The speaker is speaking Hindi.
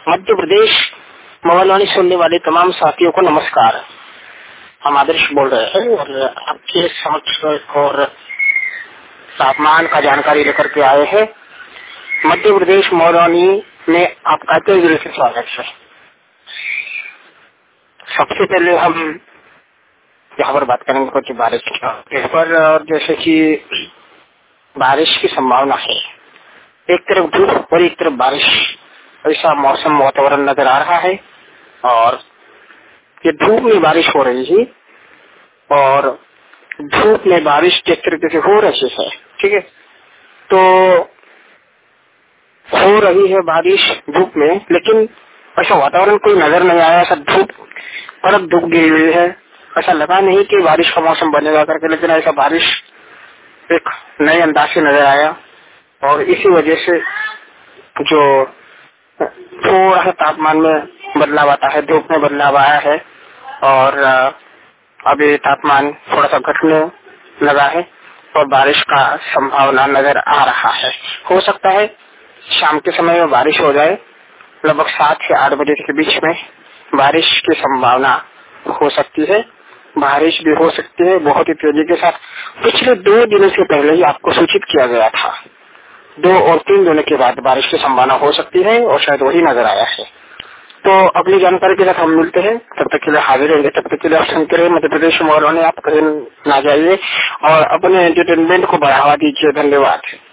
मध्य प्रदेश मोबाइल सुनने वाले तमाम साथियों को नमस्कार। हम आदर्श बोल रहे हैं और आपके समक्ष और तापमान का जानकारी लेकर के आए हैं। मध्य प्रदेश मोरौनी में आपका कई दिल से स्वागत है। सबसे पहले हम यहाँ पर बात करेंगे कुछ बारिश पर, और जैसे कि बारिश की संभावना है, एक तरफ धूप और एक तरफ बारिश, ऐसा मौसम वातावरण नजर आ रहा है। और ये धूप में बारिश हो रही है और धूप में बारिश जिस तरीके से हो रही है, ठीक है, तो हो रही है बारिश धूप में, लेकिन ऐसा वातावरण कोई नजर नहीं आया। ऐसा धूप कड़क धूप गिरी हुई है, ऐसा लगा नहीं कि बारिश का मौसम बनेगा करके, लेकिन ऐसा बारिश एक नए अंदाज से नजर आया। और इसी वजह से जो थोड़ा सा तापमान में बदलाव आता है, धूप में बदलाव आया है और अभी तापमान थोड़ा सा घटने लगा है और बारिश का संभावना नजर आ रहा है। हो सकता है शाम के समय में बारिश हो जाए, लगभग 7 से 8 बजे के बीच में बारिश की संभावना हो सकती है। बारिश भी हो सकती है बहुत ही तेजी के साथ। पिछले 2 दिनों से पहले ही आपको सूचित किया गया था, 2 और 3 दिनों के बाद बारिश की संभावना हो सकती है और शायद वही नजर आया है। तो अगली जानकारी के साथ हम मिलते हैं, तब तक के लिए हाजिर रहेंगे। तब तक के लिए आप सुनते रहे मध्य प्रदेश मोबाइल। आप कहीं ना जाइए और अपने एंटरटेनमेंट को बढ़ावा दीजिए। धन्यवाद।